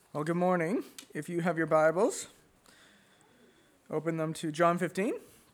Well, good morning. If you have your Bibles, open them to John 15.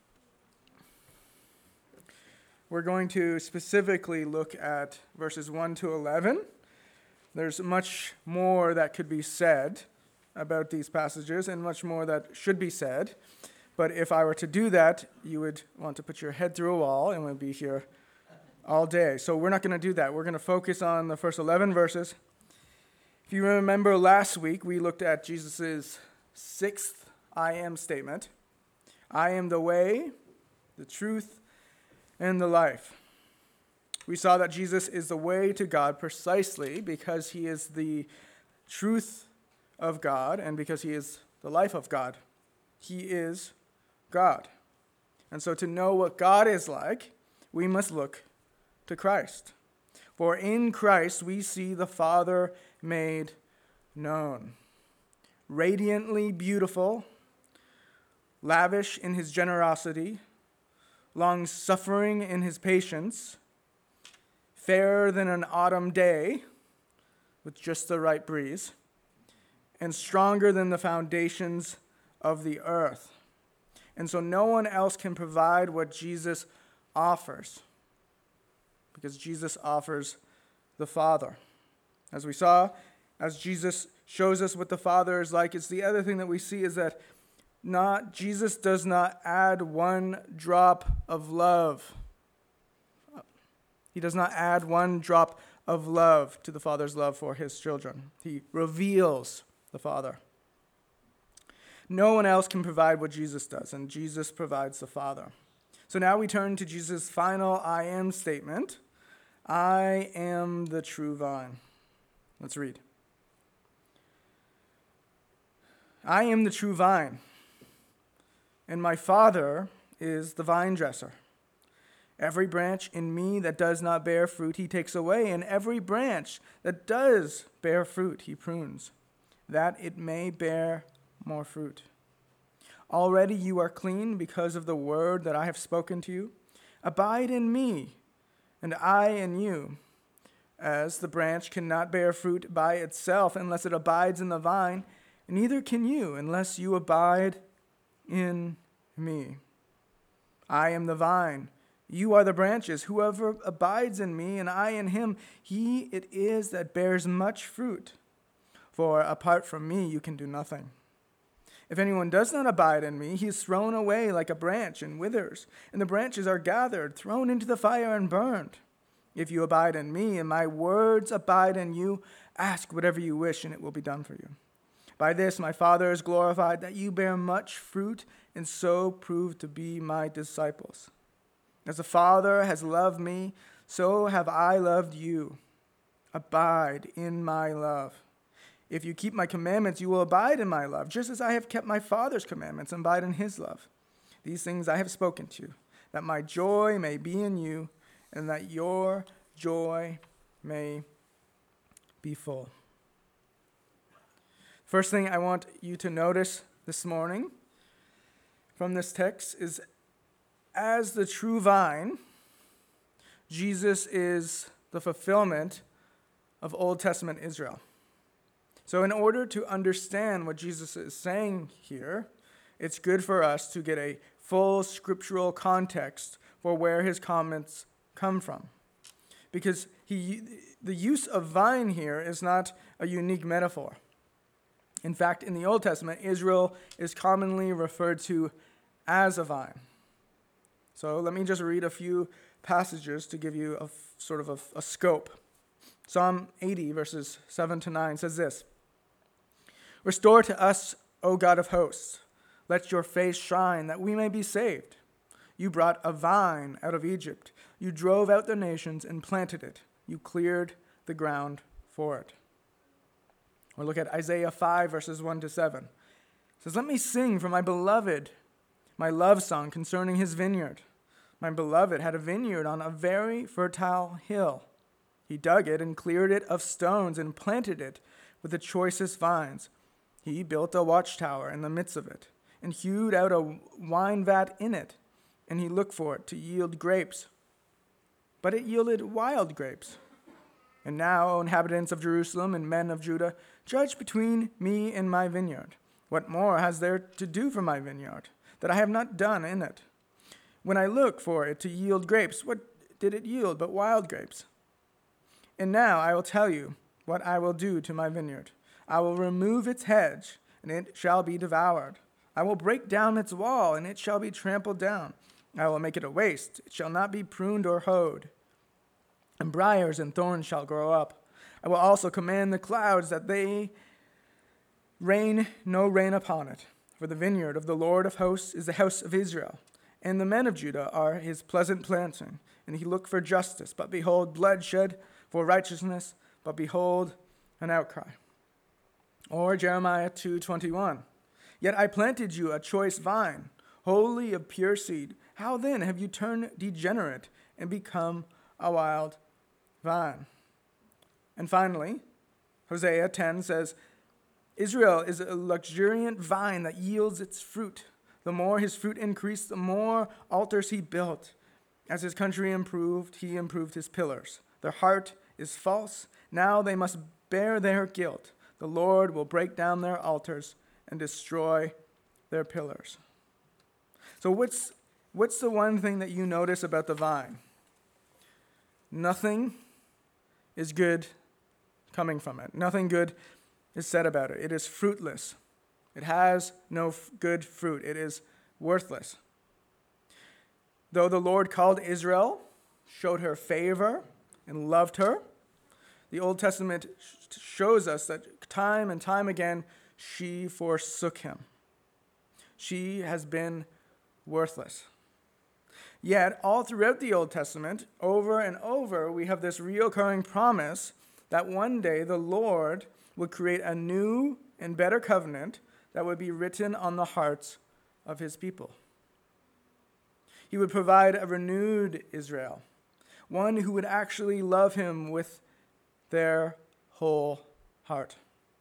We're going to specifically look at verses 1 to 11. There's much more that could be said about these passages and much more that should be said. But if I were to do that, you would want to put your head through a wall and we'd be here all day. So we're not going to do that. We're going to focus on the first 11 verses. If you remember last week, we looked at Jesus' sixth I am statement. I am the way, the truth, and the life. We saw that Jesus is the way to God precisely because he is the truth of God and because he is the life of God. He is God. And so to know what God is like, we must look to Christ. For in Christ we see the Father made known. Radiantly beautiful, lavish in his generosity, long-suffering in his patience, fairer than an autumn day with just the right breeze, and stronger than the foundations of the earth. And so no one else can provide what Jesus offers, because Jesus offers the Father. As we saw, as Jesus shows us what the Father is like, it's the other thing that we see is that Jesus does not add one drop of love. He does not add one drop of love to the Father's love for his children. He reveals the Father. No one else can provide what Jesus does, and Jesus provides the Father. So now we turn to Jesus' final I am statement. I am the true vine. Let's read. I am the true vine, and my Father is the vine dresser. Every branch in me that does not bear fruit, he takes away, and every branch that does bear fruit, he prunes, that it may bear more fruit. Already you are clean because of the word that I have spoken to you. Abide in me, and I in you. As the branch cannot bear fruit by itself unless it abides in the vine, neither can you unless you abide in me. I am the vine. You are the branches. Whoever abides in me and I in him, he it is that bears much fruit. For apart from me, you can do nothing. If anyone does not abide in me, he is thrown away like a branch and withers, and the branches are gathered, thrown into the fire and burned. If you abide in me and my words abide in you, ask whatever you wish and it will be done for you. By this my Father is glorified, that you bear much fruit and so prove to be my disciples. As the Father has loved me, so have I loved you. Abide in my love. If you keep my commandments, you will abide in my love, just as I have kept my Father's commandments and abide in his love. These things I have spoken to you, that my joy may be in you, and that your joy may be full. First thing I want you to notice this morning from this text is, as the true vine, Jesus is the fulfillment of Old Testament Israel. So in order to understand what Jesus is saying here, it's good for us to get a full scriptural context for where his comments come from. Because the use of vine here is not a unique metaphor. In fact, in the Old Testament, Israel is commonly referred to as a vine. So let me just read a few passages to give you a scope. Psalm 80, verses 7 to 9 says this: Restore to us, O God of hosts. Let your face shine, that we may be saved. You brought a vine out of Egypt. You drove out the nations and planted it. You cleared the ground for it. Or look at Isaiah 5, verses 1 to 7. It says, Let me sing for my beloved my love song concerning his vineyard. My beloved had a vineyard on a very fertile hill. He dug it and cleared it of stones and planted it with the choicest vines. He built a watchtower in the midst of it and hewed out a wine vat in it, and he looked for it to yield grapes. But it yielded wild grapes. And now, O inhabitants of Jerusalem and men of Judah, judge between me and my vineyard. What more has there to do for my vineyard, that I have not done in it? When I looked for it to yield grapes, what did it yield but wild grapes? And now I will tell you what I will do to my vineyard. I will remove its hedge, and it shall be devoured. I will break down its wall, and it shall be trampled down. I will make it a waste. It shall not be pruned or hoed. And briars and thorns shall grow up. I will also command the clouds that they rain no rain upon it. For the vineyard of the Lord of hosts is the house of Israel, and the men of Judah are his pleasant planting. And he looked for justice, but behold, bloodshed, for righteousness, but behold, an outcry. Or Jeremiah 2:21. Yet I planted you a choice vine, wholly of pure seed. How then have you turned degenerate and become a wild vine? And finally, Hosea 10 says, Israel is a luxuriant vine that yields its fruit. The more his fruit increased, the more altars he built. As his country improved, he improved his pillars. Their heart is false. Now they must bear their guilt. The Lord will break down their altars and destroy their pillars. So what's the one thing that you notice about the vine? Nothing is good coming from it. Nothing good is said about it. It is fruitless. It has no good fruit. It is worthless. Though the Lord called Israel, showed her favor, and loved her, the Old Testament shows us that time and time again, she forsook him. She has been worthless. Yet, all throughout the Old Testament, over and over, we have this reoccurring promise that one day the Lord would create a new and better covenant that would be written on the hearts of his people. He would provide a renewed Israel, one who would actually love him with their whole heart.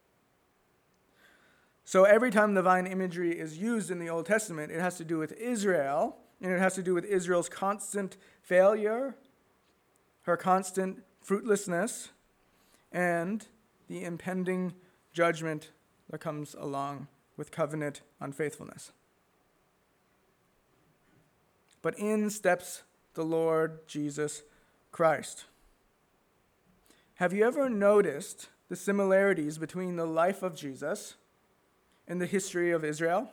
So every time the vine imagery is used in the Old Testament, it has to do with Israel, and it has to do with Israel's constant failure, her constant fruitlessness, and the impending judgment that comes along with covenant unfaithfulness. But in steps the Lord Jesus Christ. Have you ever noticed the similarities between the life of Jesus and the history of Israel?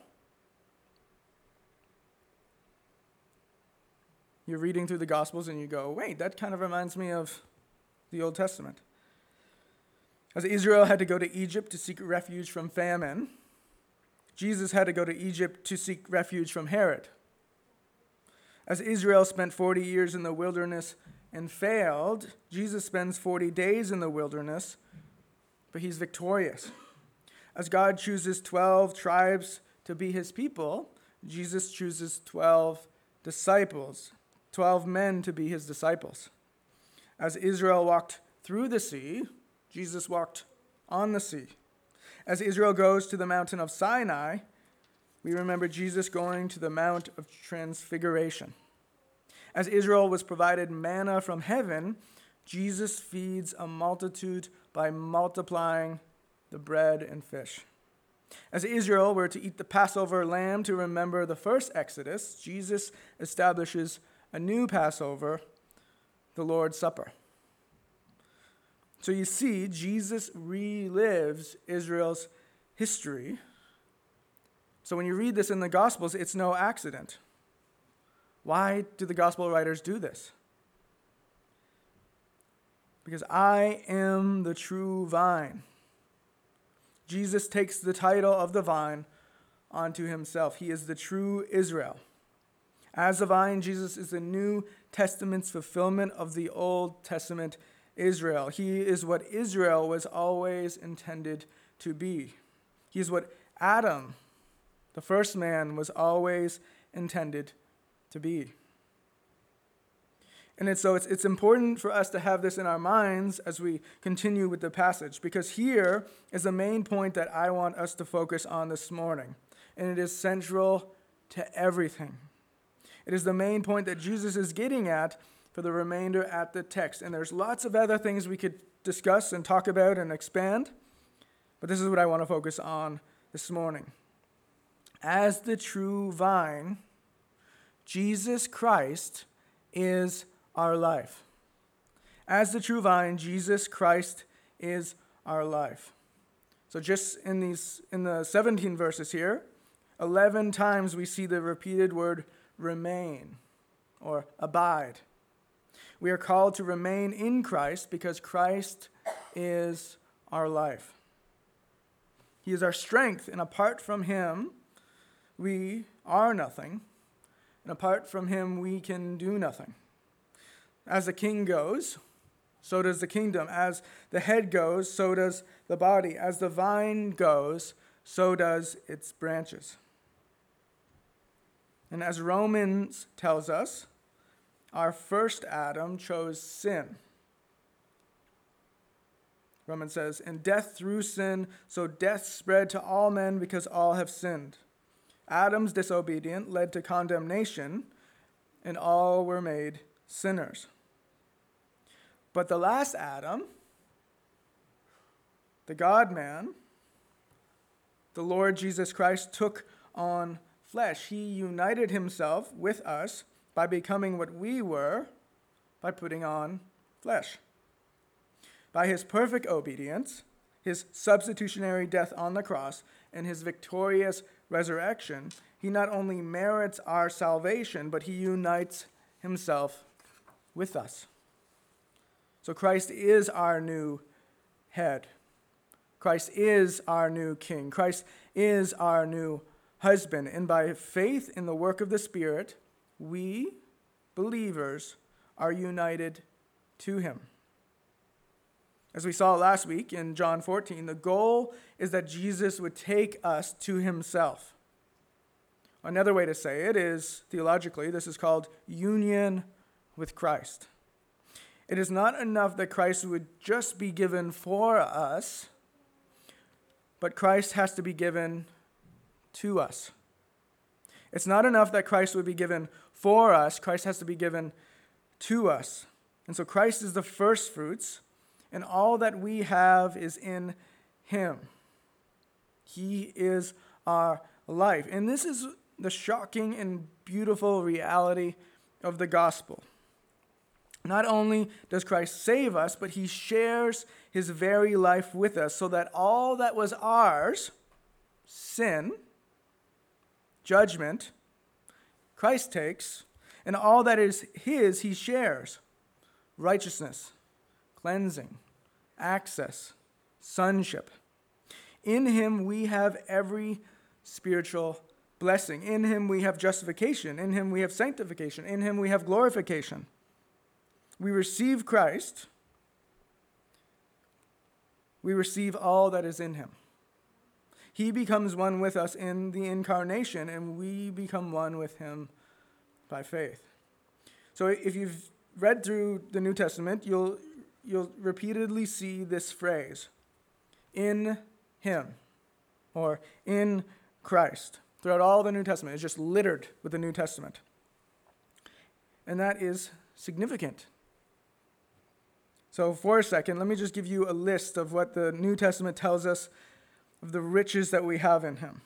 You're reading through the Gospels and you go, wait, that kind of reminds me of the Old Testament. As Israel had to go to Egypt to seek refuge from famine, Jesus had to go to Egypt to seek refuge from Herod. As Israel spent 40 years in the wilderness and failed, Jesus spends 40 days in the wilderness, but he's victorious. As God chooses 12 tribes to be his people, Jesus chooses 12 disciples, 12 men to be his disciples. As Israel walked through the sea, Jesus walked on the sea. As Israel goes to the mountain of Sinai, we remember Jesus going to the Mount of Transfiguration. As Israel was provided manna from heaven, Jesus feeds a multitude by multiplying the bread and fish. As Israel were to eat the Passover lamb to remember the first Exodus, Jesus establishes a new Passover, the Lord's Supper. So you see, Jesus relives Israel's history. So when you read this in the Gospels, it's no accident. Why do the Gospel writers do this? Because I am the true vine. Jesus takes the title of the vine onto himself. He is the true Israel. As the vine, Jesus is the New Testament's fulfillment of the Old Testament Israel. He is what Israel was always intended to be. He is what Adam, the first man, was always intended to be. And it's important for us to have this in our minds as we continue with the passage, because here is the main point that I want us to focus on this morning, and it is central to everything. It is the main point that Jesus is getting at for for the remainder at the text. And there's lots of other things we could discuss and talk about and expand, but this is what I want to focus on this morning. As the true vine, Jesus Christ is our life. As the true vine, Jesus Christ is our life. So just in the 17 verses here, 11 times we see the repeated word remain or abide. We are called to remain in Christ because Christ is our life. He is our strength, and apart from him, we are nothing, and apart from him, we can do nothing. As the king goes, so does the kingdom. As the head goes, so does the body. As the vine goes, so does its branches. And as Romans tells us, our first Adam chose sin. Romans says, "And death through sin, so death spread to all men because all have sinned. Adam's disobedience led to condemnation, and all were made sinners." But the last Adam, the God-man, the Lord Jesus Christ, took on flesh. He united himself with us by becoming what we were, by putting on flesh. By his perfect obedience, his substitutionary death on the cross, and his victorious resurrection, he not only merits our salvation, but he unites himself with us. So Christ is our new head. Christ is our new king. Christ is our new husband. And by faith in the work of the Spirit, we, believers, are united to him. As we saw last week in John 14, the goal is that Jesus would take us to himself. Another way to say it is, theologically, this is called union with Christ. It is not enough that Christ would just be given for us, but Christ has to be given to us. It's not enough that Christ would be given for us. Christ has to be given to us. And so Christ is the first fruits, and all that we have is in him. He is our life. And this is the shocking and beautiful reality of the gospel. Not only does Christ save us, but he shares his very life with us so that all that was ours, sin, judgment, Christ takes, and all that is his, he shares. Righteousness, cleansing, access, sonship. In him we have every spiritual blessing. In him we have justification. In him we have sanctification. In him we have glorification. We receive Christ. We receive all that is in him. He becomes one with us in the incarnation, and we become one with him by faith. So if you've read through the New Testament, you'll repeatedly see this phrase, in him, or in Christ. Throughout all the New Testament, it's just littered with the New Testament. And that is significant. So for a second, let me just give you a list of what the New Testament tells us of the riches that we have in him.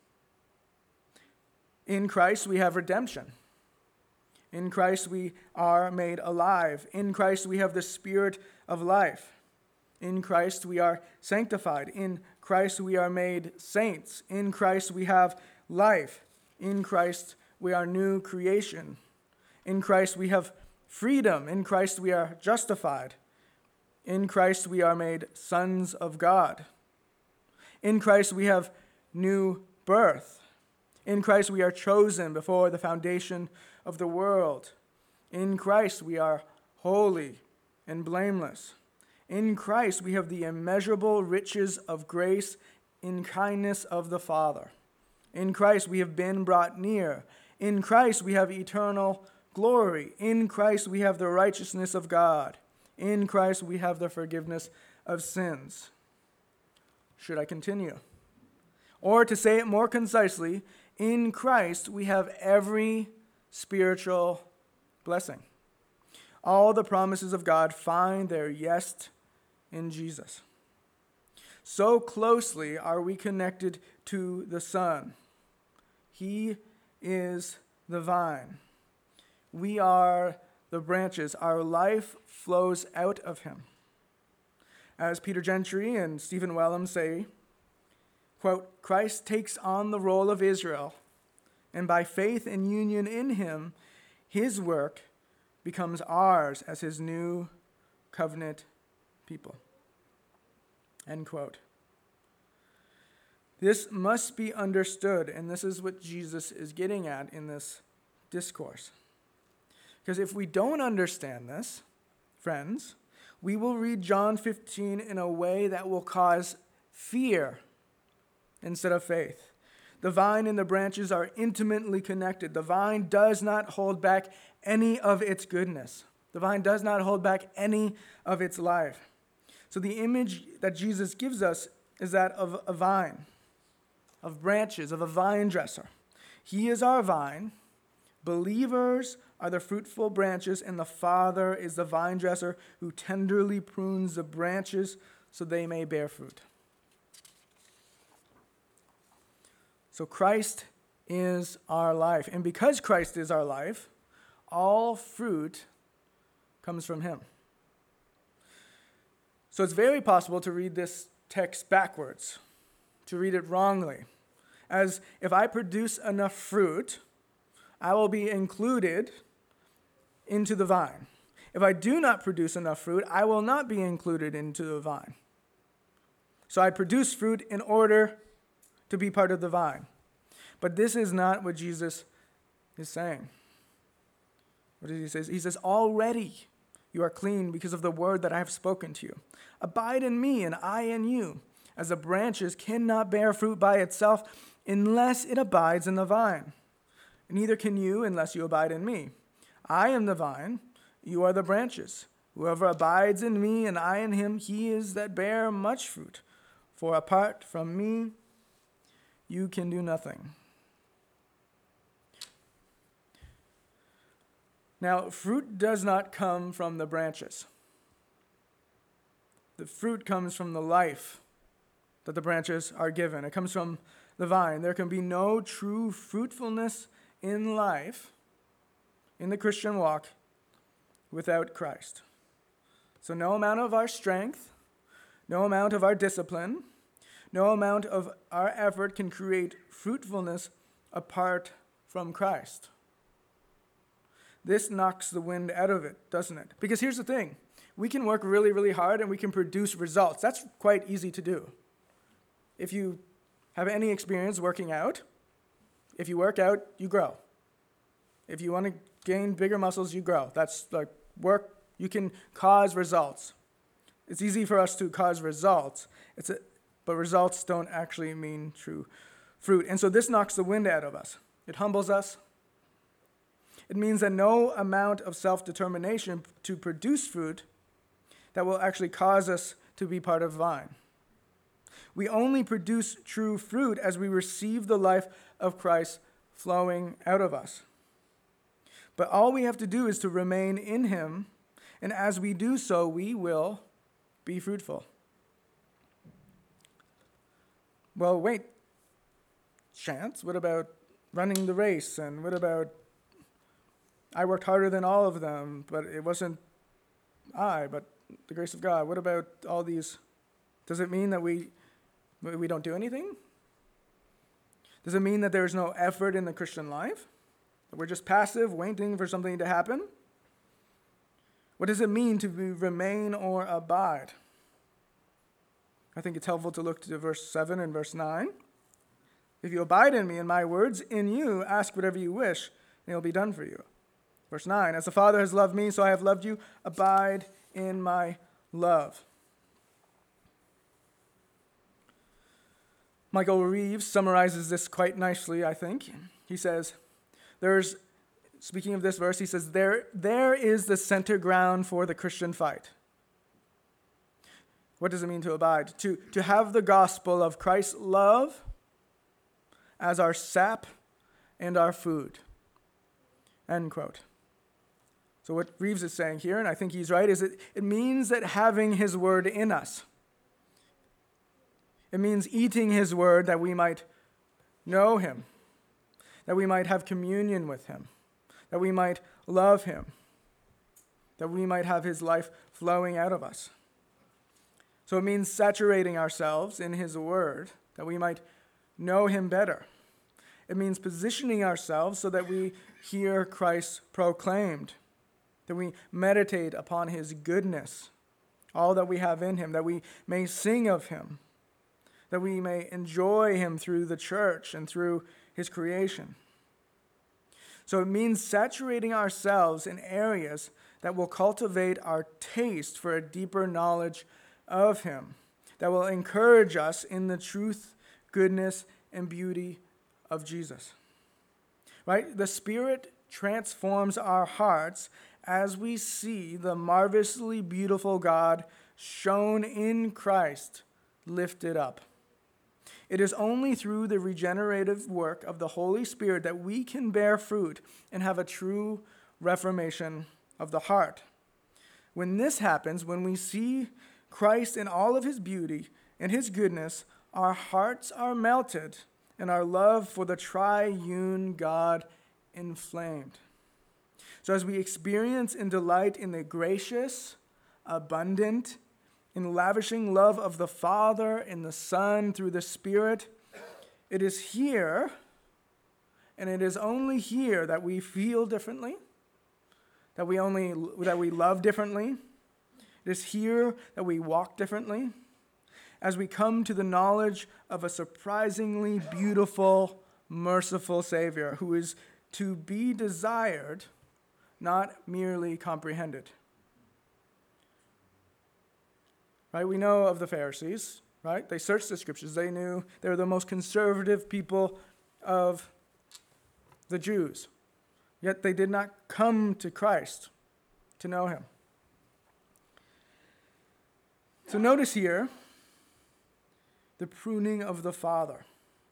In Christ, we have redemption. In Christ, we are made alive. In Christ, we have the Spirit of life. In Christ, we are sanctified. In Christ, we are made saints. In Christ, we have life. In Christ, we are new creation. In Christ, we have freedom. In Christ, we are justified. In Christ, we are made sons of God. In Christ, we have new birth. In Christ, we are chosen before the foundation of the world. In Christ, we are holy and blameless. In Christ, we have the immeasurable riches of grace in kindness of the Father. In Christ, we have been brought near. In Christ, we have eternal glory. In Christ, we have the righteousness of God. In Christ, we have the forgiveness of sins. Should I continue? Or to say it more concisely, in Christ, we have every spiritual blessing. All the promises of God find their yes in Jesus. So closely are we connected to the Son. He is the vine. We are the branches. Our life flows out of him. As Peter Gentry and Stephen Wellum say, quote, Christ takes on the role of Israel, and by faith and union in him, his work becomes ours as his new covenant people. End quote. This must be understood, and this is what Jesus is getting at in this discourse. Because if we don't understand this, friends, we will read John 15 in a way that will cause fear instead of faith. The vine and the branches are intimately connected. The vine does not hold back any of its goodness. The vine does not hold back any of its life. So the image that Jesus gives us is that of a vine, of branches, of a vine dresser. He is our vine. Believers are the fruitful branches, and the Father is the vine dresser who tenderly prunes the branches so they may bear fruit. So Christ is our life. And because Christ is our life, all fruit comes from him. So it's very possible to read this text backwards, to read it wrongly. As if I produce enough fruit, I will be included into the vine. If I do not produce enough fruit, I will not be included into the vine. So I produce fruit in order to be part of the vine. But this is not what Jesus is saying. What does he say? He says, already you are clean because of the word that I have spoken to you. Abide in me and I in you, as the branches cannot bear fruit by itself unless it abides in the vine. Neither can you unless you abide in me. I am the vine, you are the branches. Whoever abides in me and I in him, he is that bear much fruit. For apart from me, you can do nothing. Now, fruit does not come from the branches. The fruit comes from the life that the branches are given. It comes from the vine. There can be no true fruitfulness in life, in the Christian walk, without Christ. So no amount of our strength, no amount of our discipline, no amount of our effort can create fruitfulness apart from Christ. This knocks the wind out of it, doesn't it? Because here's the thing. We can work really, really hard and we can produce results. That's quite easy to do. If you have any experience working out, if you work out, you grow. If you want to gain bigger muscles, you grow. That's like work. You can cause results. It's easy for us to cause results, but results don't actually mean true fruit. And so this knocks the wind out of us. It humbles us. It means that no amount of self-determination to produce fruit that will actually cause us to be part of the vine. We only produce true fruit as we receive the life of Christ flowing out of us. But all we have to do is to remain in him, and as we do so, we will be fruitful. Well, wait, Chance, what about running the race? And what about, I worked harder than all of them, but it wasn't I, but the grace of God. What about all these? Does it mean that we don't do anything? Does it mean that there's no effort in the Christian life? That we're just passive, waiting for something to happen? What does it mean to remain or abide? I think it's helpful to look to verse 7 and verse 9. If you abide in me and my words in you, ask whatever you wish, and it will be done for you. Verse 9, as the Father has loved me, so I have loved you. Abide in my love. Michael Reeves summarizes this quite nicely, I think. He says, speaking of this verse, he says, there is the center ground for the Christian fight. What does it mean to abide? To have the gospel of Christ's love as our sap and our food. End quote. So what Reeves is saying here, and I think he's right, is it means that having his word in us. It means eating his word that we might know him, that we might have communion with him, that we might love him, that we might have his life flowing out of us. So it means saturating ourselves in his word that we might know him better. It means positioning ourselves so that we hear Christ proclaimed, that we meditate upon his goodness, all that we have in him, that we may sing of him, that we may enjoy him through the church and through his creation. So it means saturating ourselves in areas that will cultivate our taste for a deeper knowledge of him, that will encourage us in the truth, goodness, and beauty of Jesus. Right? The Spirit transforms our hearts as we see the marvelously beautiful God shown in Christ lifted up. It is only through the regenerative work of the Holy Spirit that we can bear fruit and have a true reformation of the heart. When this happens, when we see Christ in all of his beauty and his goodness, our hearts are melted and our love for the triune God inflamed. So as we experience and delight in the gracious, abundant, in lavishing love of the Father and the Son through the Spirit, it is here, and it is only here that we feel differently, that we love differently. It is here that we walk differently, as we come to the knowledge of a surprisingly beautiful, merciful Savior who is to be desired, not merely comprehended. Right? We know of the Pharisees, right? They searched the scriptures. They knew they were the most conservative people of the Jews. Yet they did not come to Christ to know him. So notice here the pruning of the Father.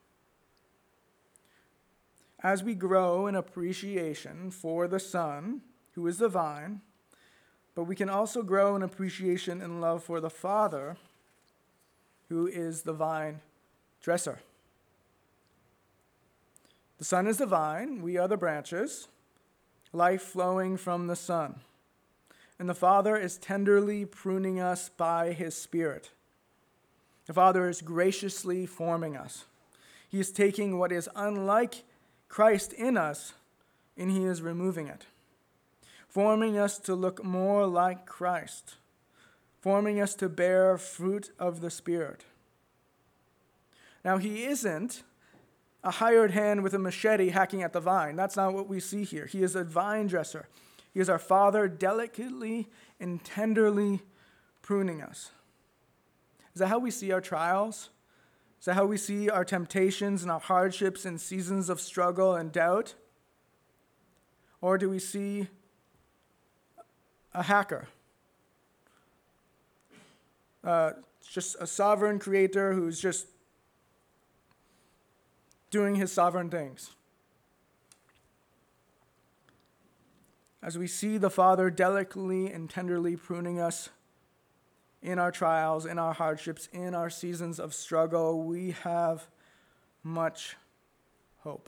As we grow in appreciation for the Son, who is the vine, but we can also grow in appreciation and love for the Father, who is the vine dresser. The Son is the vine, we are the branches, life flowing from the Son. And the Father is tenderly pruning us by his Spirit. The Father is graciously forming us. He is taking what is unlike Christ in us, and he is removing it, forming us to look more like Christ, forming us to bear fruit of the Spirit. Now, he isn't a hired hand with a machete hacking at the vine. That's not what we see here. He is a vine dresser. He is our Father delicately and tenderly pruning us. Is that how we see our trials? Is that how we see our temptations and our hardships and seasons of struggle and doubt? Or do we see a hacker? Just a sovereign creator who's just doing his sovereign things. As we see the Father delicately and tenderly pruning us in our trials, in our hardships, in our seasons of struggle, we have much hope.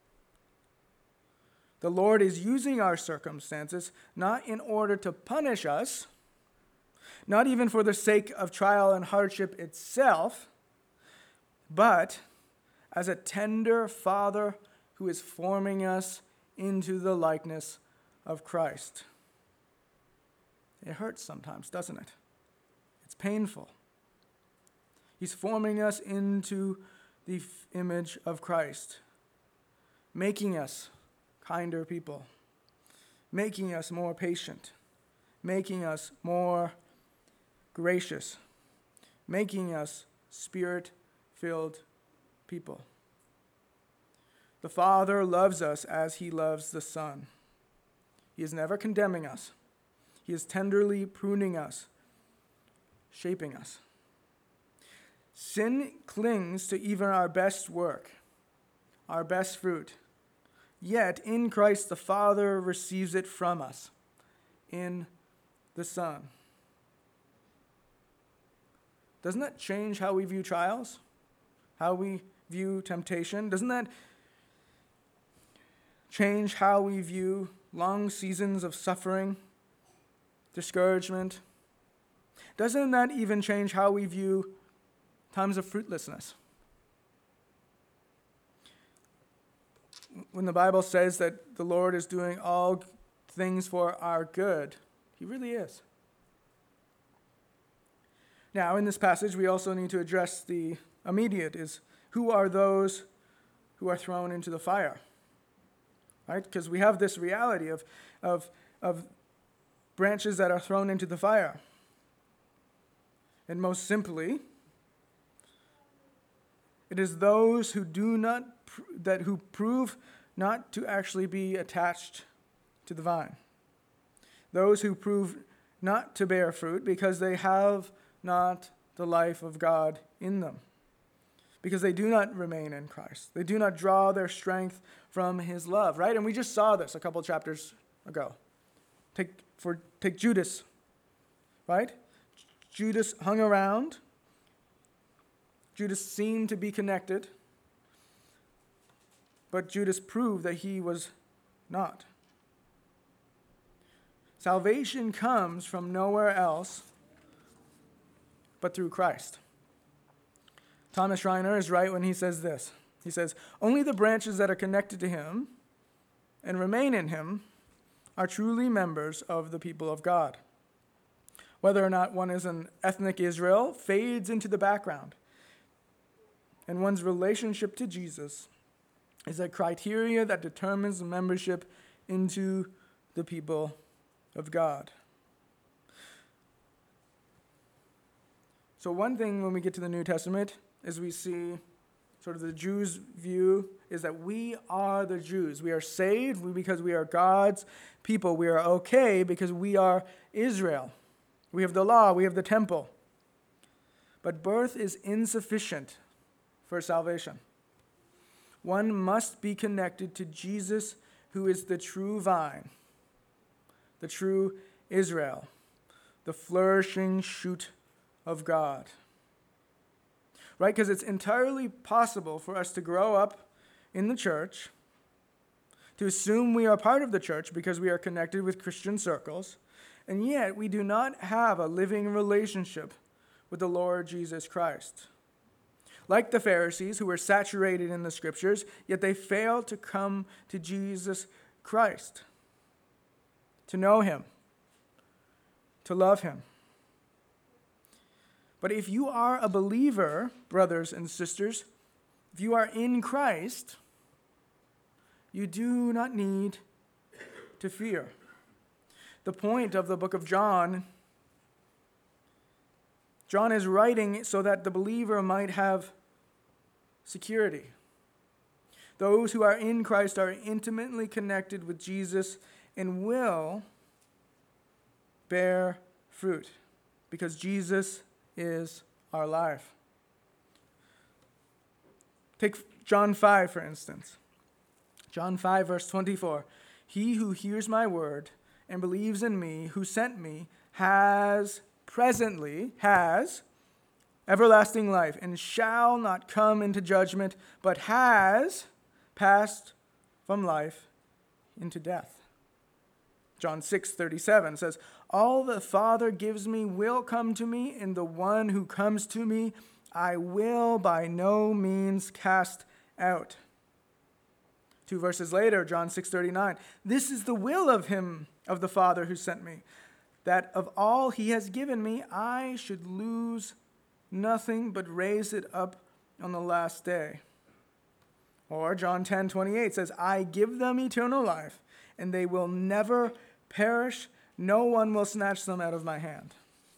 The Lord is using our circumstances not in order to punish us, not even for the sake of trial and hardship itself, but as a tender Father who is forming us into the likeness of Christ. It hurts sometimes, doesn't it? It's painful. He's forming us into the image of Christ, making us kinder people, making us more patient, making us more gracious, making us Spirit-filled people. The Father loves us as he loves the Son. He is never condemning us. He is tenderly pruning us, shaping us. Sin clings to even our best work, our best fruit. Yet in Christ the Father receives it from us. in the Son. Doesn't that change how we view trials? How we view temptation? Doesn't that change how we view long seasons of suffering, discouragement? Doesn't that even change how we view times of fruitlessness? When the Bible says that the Lord is doing all things for our good, He really is. Now, in this passage, we also need to address the immediate, is who are those who are thrown into the fire? Right? Because we have this reality of branches that are thrown into the fire. And most simply, it is those who who prove not to actually be attached to the vine. Those who prove not to bear fruit because they have not the life of God in them. Because they do not remain in Christ. They do not draw their strength from His love, right? And we just saw this a couple chapters ago. Take Judas, right? Judas hung around. Judas seemed to be connected. But Judas proved that he was not. Salvation comes from nowhere else but through Christ. Thomas Schreiner is right when he says this. He says, "Only the branches that are connected to Him and remain in Him are truly members of the people of God. Whether or not one is an ethnic Israel fades into the background, and one's relationship to Jesus is a criteria that determines membership into the people of God." So one thing when we get to the New Testament is we see sort of the Jews' view is that we are the Jews. We are saved because we are God's people. We are okay because we are Israel. We have the law. We have the temple. But birth is insufficient for salvation. One must be connected to Jesus, who is the true vine, the true Israel, the flourishing shoot of God. Right? Because it's entirely possible for us to grow up in the church, to assume we are part of the church because we are connected with Christian circles, and yet we do not have a living relationship with the Lord Jesus Christ. Like the Pharisees, who were saturated in the Scriptures, yet they failed to come to Jesus Christ, to know Him, to love Him. But if you are a believer, brothers and sisters, if you are in Christ, you do not need to fear. The point of the book of John is writing so that the believer might have security. Those who are in Christ are intimately connected with Jesus and will bear fruit because Jesus is our life. Take John 5, for instance. John 5, verse 24. "He who hears my word and believes in me who sent me has everlasting life and shall not come into judgment, but has passed from life into death." John 6:37 says, "All the Father gives me will come to me, and the one who comes to me I will by no means cast out." 2 verses later, John 6:39, "This is the will of him, of the Father who sent me, that of all he has given me I should lose nothing but raise it up on the last day." Or John 10:28 says, "I give them eternal life, and they will never perish. No one will snatch them out of my hand."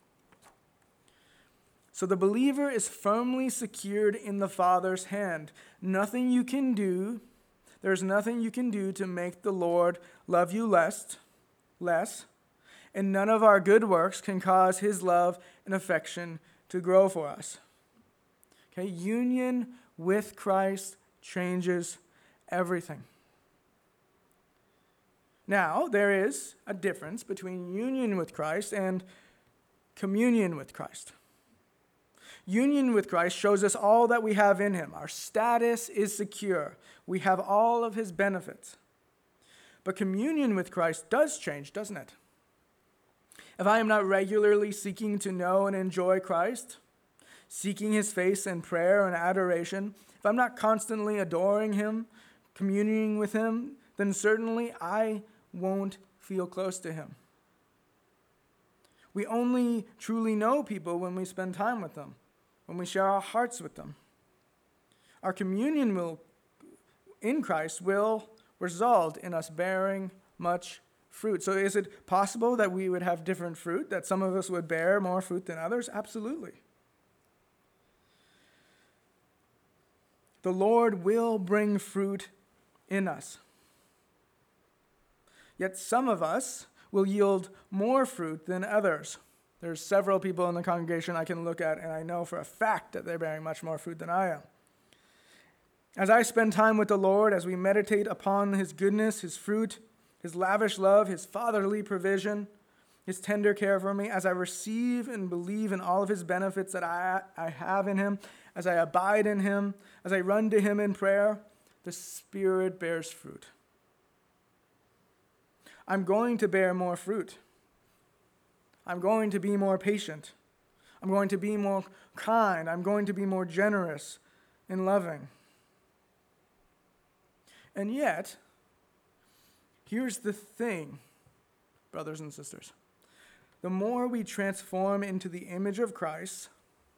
So the believer is firmly secured in the Father's hand. There's nothing you can do to make the Lord love you less, and none of our good works can cause His love and affection to grow for us. Okay, union with Christ changes everything. Now, there is a difference between union with Christ and communion with Christ. Union with Christ shows us all that we have in him. Our status is secure. We have all of his benefits. But communion with Christ does change, doesn't it? If I am not regularly seeking to know and enjoy Christ, seeking his face in prayer and adoration, if I'm not constantly adoring him, communing with him, then certainly I won't feel close to him. We only truly know people when we spend time with them, when we share our hearts with them. Our communion in Christ will result in us bearing much fruit. So is it possible that we would have different fruit, that some of us would bear more fruit than others? Absolutely. The Lord will bring fruit in us. Yet some of us will yield more fruit than others. There's several people in the congregation I can look at, and I know for a fact that they're bearing much more fruit than I am. As I spend time with the Lord, as we meditate upon his goodness, his fruit, his lavish love, his fatherly provision, his tender care for me, as I receive and believe in all of his benefits that I have in him, as I abide in him, as I run to him in prayer, the Spirit bears fruit. I'm going to bear more fruit. I'm going to be more patient. I'm going to be more kind. I'm going to be more generous and loving. And yet, here's the thing, brothers and sisters. The more we transform into the image of Christ,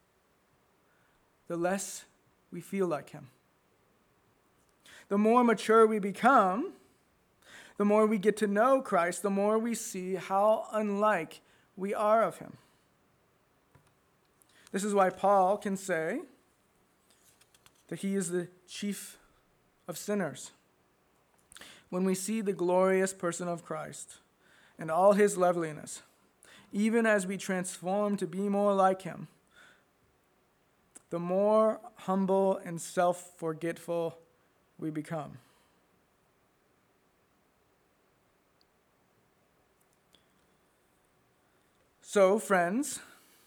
the less we feel like him. The more mature we become, the more we get to know Christ, the more we see how unlike we are of him. This is why Paul can say that he is the chief of sinners. When we see the glorious person of Christ and all his loveliness, even as we transform to be more like him, the more humble and self-forgetful we become. So, friends,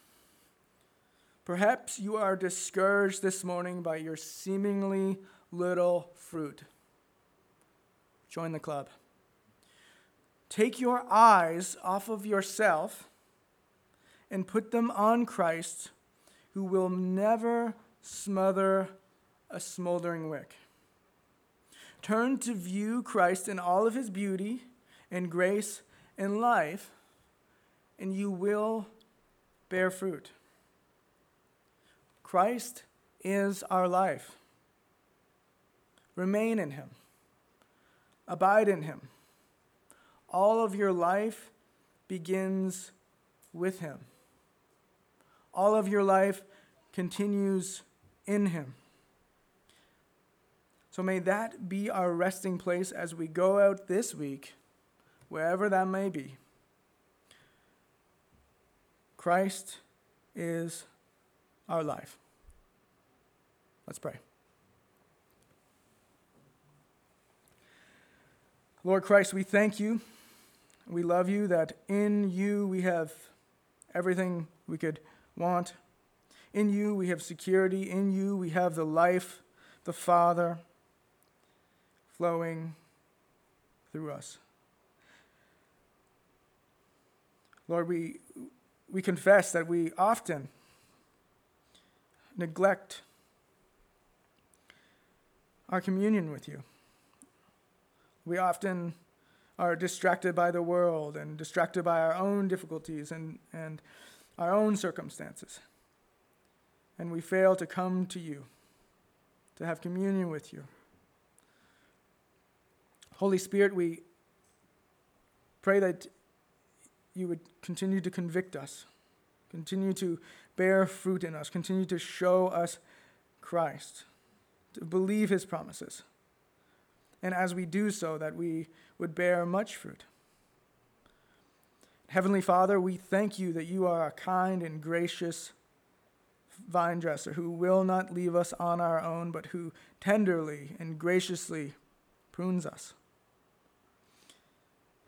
perhaps you are discouraged this morning by your seemingly little fruit. Join the club. Take your eyes off of yourself and put them on Christ, who will never smother a smoldering wick. Turn to view Christ in all of his beauty and grace and life, and you will bear fruit. Christ is our life. Remain in him. Abide in him. All of your life begins with him. All of your life continues in him. So may that be our resting place as we go out this week, wherever that may be. Christ is our life. Let's pray. Lord Christ, we thank you. We love you that in you we have everything we could want. In you we have security. In you we have the life, the Father, flowing through us. Lord, we confess that we often neglect our communion with you. We often are distracted by the world and distracted by our own difficulties and our own circumstances. And we fail to come to you, to have communion with you. Holy Spirit, we pray that you would continue to convict us, continue to bear fruit in us, continue to show us Christ, to believe his promises. And as we do so, that we would bear much fruit. Heavenly Father, we thank you that you are a kind and gracious vine dresser who will not leave us on our own, but who tenderly and graciously prunes us.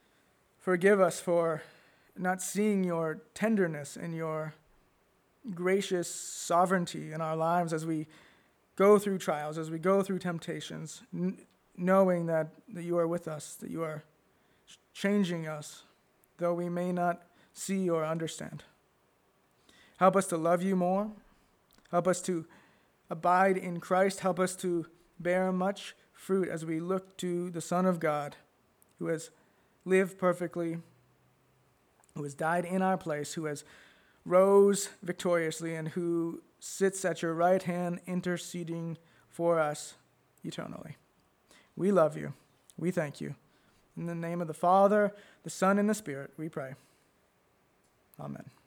Forgive us for not seeing your tenderness and your gracious sovereignty in our lives as we go through trials, as we go through temptations, knowing that you are with us, that you are changing us, though we may not see or understand. Help us to love you more. Help us to abide in Christ. Help us to bear much fruit as we look to the Son of God, who has lived perfectly, who has died in our place, who has rose victoriously, and who sits at your right hand interceding for us eternally. We love you. We thank you. In the name of the Father, the Son, and the Spirit, we pray. Amen.